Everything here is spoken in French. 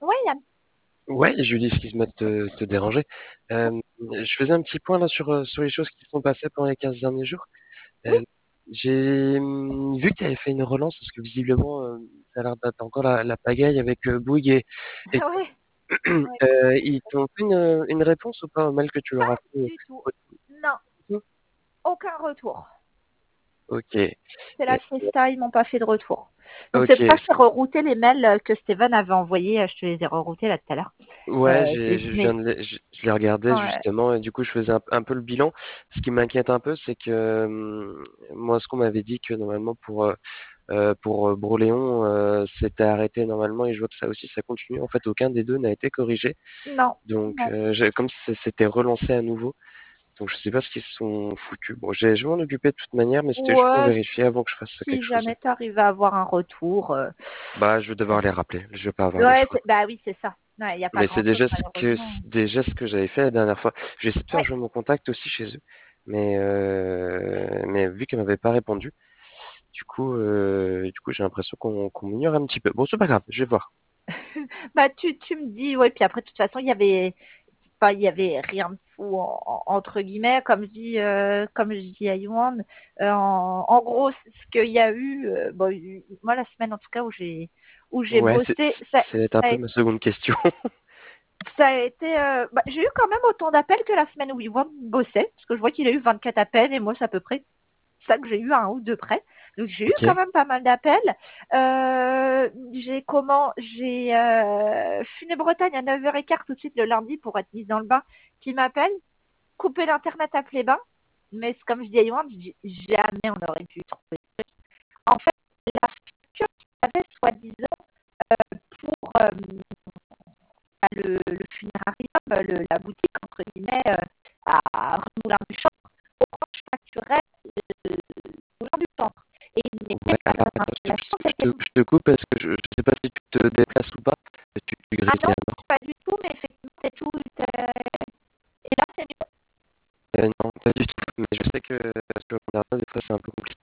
Ouais, Yann. Ouais, Julie, excuse-moi de te déranger. Je faisais un petit point là sur les choses qui se sont passées pendant les 15 derniers jours. Oui, Euh, j'ai vu que tu avais fait une relance parce que visiblement, ça a l'air d'être encore la pagaille avec Bouygues et ouais, ouais. ils t'ont fait une réponse ou pas au mail que tu leur as fait? Du tout. Non, aucun retour. Ok, C'est la fiesta, ils m'ont pas fait de retour. Donc c'est ok. pour ça que je t'ai rerouté les mails que Steven avait envoyés. Je te les ai reroutés là tout à l'heure. Ouais, je viens Mais je les regardais ouais, justement et du coup je faisais un peu le bilan. Ce qui m'inquiète un peu, c'est que moi, ce qu'on m'avait dit que normalement pour Broléon, c'était arrêté normalement et je vois que ça aussi ça continue. En fait, aucun des deux n'a été corrigé. non, Donc, non. comme si c'était relancé à nouveau. Donc, je sais pas ce qu'ils se sont foutus. Bon, je vais m'en occuper de toute manière, mais c'était juste pour Ouais, vérifier avant que je fasse si quelque chose. jamais tu arrives à avoir un retour. Bah, je vais devoir les rappeler. Je vais pas avoir le Ouais, choix. bah oui, c'est ça. Ouais, il n'y a pas Mais c'est grand-chose malheureusement. déjà ce que j'avais fait la dernière fois. J'ai essayé de faire Ouais. jouer mon contact aussi chez eux, mais vu qu'elle m'avait pas répondu, du coup, j'ai l'impression qu'on m'ignore un petit peu. Bon, c'est pas grave, je vais voir. Bah tu me dis, ouais, puis après, de toute façon, il y avait rien de fou entre guillemets, comme je dis à Yuan. En gros, ce qu'il y a eu, bon, moi la semaine en tout cas où j'ai Ouais, bossé, c'est un ça a, peu ma seconde question. ça a été, bah, j'ai eu quand même autant d'appels que la semaine où Yuan bossait, parce que je vois qu'il a eu 24 appels et moi c'est à peu près ça que j'ai eu un ou deux près. Donc j'ai eu Ok. quand même pas mal d'appels. J'ai Funé Bretagne à 9h15 tout de suite le lundi pour être mise dans le bain qui m'appelle, couper l'internet à les bains. Mais comme je dis à Yoann, jamais on aurait pu trouver. En fait, la facture qu'il avait soi-disant pour le funérarium, la boutique entre guillemets à Remoulin du Champ, Orange facturait Moulin du Centre. Et il Ouais, mettait pas alors dans attends, l'installation, c'était je te coupe parce que je ne sais pas si tu te déplaces ou pas. Tu ah grilles non, à mort. pas du tout, mais effectivement, c'est tout. Et là, c'est mieux. Non, pas du tout. Mais je sais que sur le des fois, c'est un peu compliqué.